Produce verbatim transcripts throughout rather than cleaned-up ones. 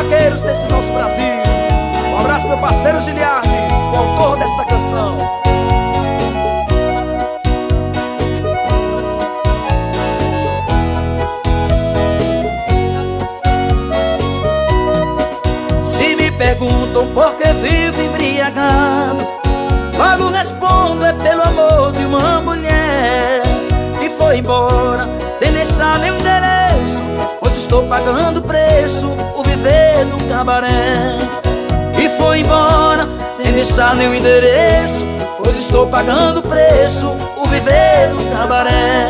vaqueiros desse nosso Brasil. Um abraço meu parceiro Giliardi, o autor desta canção. Se me perguntam por que vivo embriagado, logo respondo: é pelo amor de uma mulher que foi embora sem deixar nenhum endereço. Hoje estou pagando preço por viver num cabaré. E foi embora sem deixar nenhum endereço. Hoje estou pagando preço por viver num cabaré.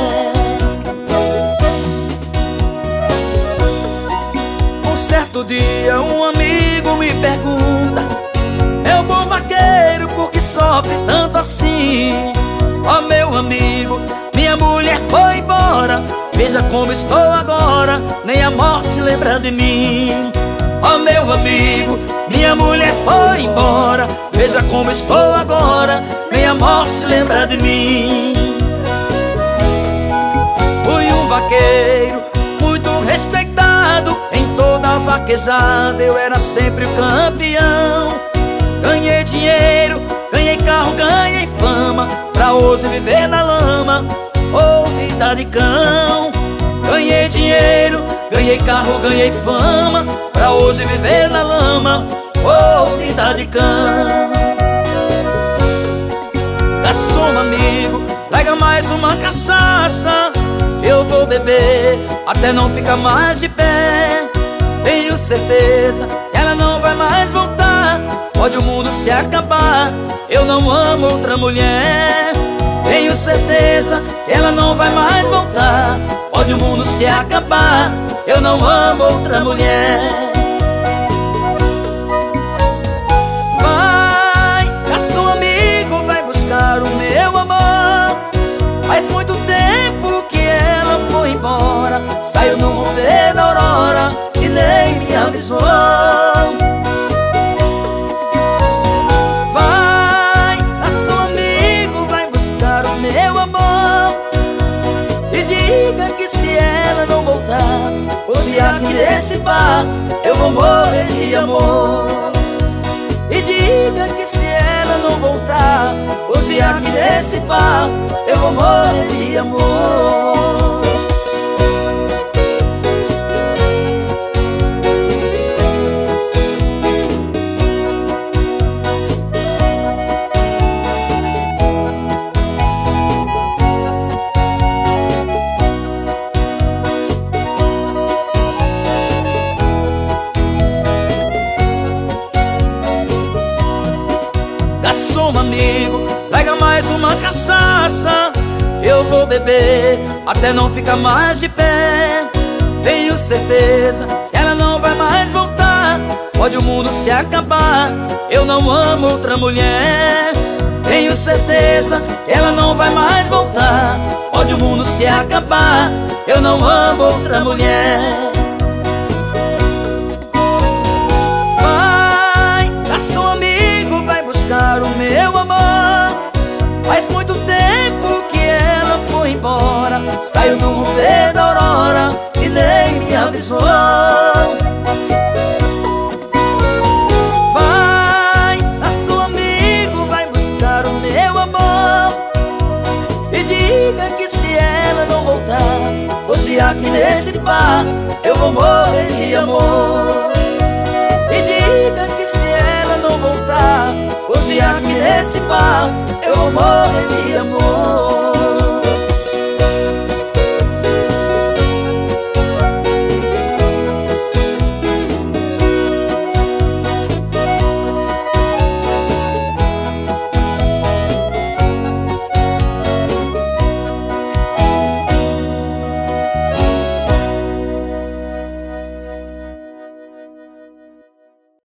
Um certo dia um amigo me pergunta: meu bom vaqueiro, por que sofre tanto assim? Ó meu amigo, minha mulher foi embora, veja como estou agora, nem a morte lembra de mim. Ó meu amigo, minha mulher foi embora, veja como estou agora, nem a morte lembra de mim. Fui um vaqueiro muito respeitado em toda a vaquejada, eu era sempre o campeão. Ganhei dinheiro, ganhei carro, ganhei fama, pra hoje viver na lama, ô vida de cão. Ganhei dinheiro, ganhei carro, ganhei fama, pra hoje viver na lama, ô vida de cão. Garçom amigo, pega mais uma cachaça, eu vou beber até não ficar mais de pé. Tenho certeza que ela não vai mais voltar, pode o mundo se acabar, eu não amo outra mulher. Tenho certeza que ela não vai mais voltar, pode o mundo se acabar, eu não amo outra mulher. Vai, garçom amigo, vai buscar o meu amor. Faz muito tempo que ela foi embora, saiu no romper da aurora e nem me avisou. Vai, garçom amigo, vai buscar o meu amor e diga que se ela não voltar, hoje aqui nesse bar eu vou morrer de amor. E diga que se ela não voltar, hoje aqui nesse bar eu vou morrer de amor. Garçom amigo, pega mais uma cachaça, eu vou beber até não ficar mais de pé. Tenho certeza que ela não vai mais voltar, pode o mundo se acabar, eu não amo outra mulher. Tenho certeza que ela não vai mais voltar, pode o mundo se acabar, eu não amo outra mulher. Vai, garçom amigo, vai buscar o meu amor. Faz muito tempo que ela foi embora, saiu no romper da aurora e nem me avisou. Vai, garçom amigo, vai buscar o meu amor e diga que se ela não voltar, hoje aqui nesse bar eu vou morrer de amor. E diga que se ela não voltar, hoje aqui nesse bar eu vou morrer de amor.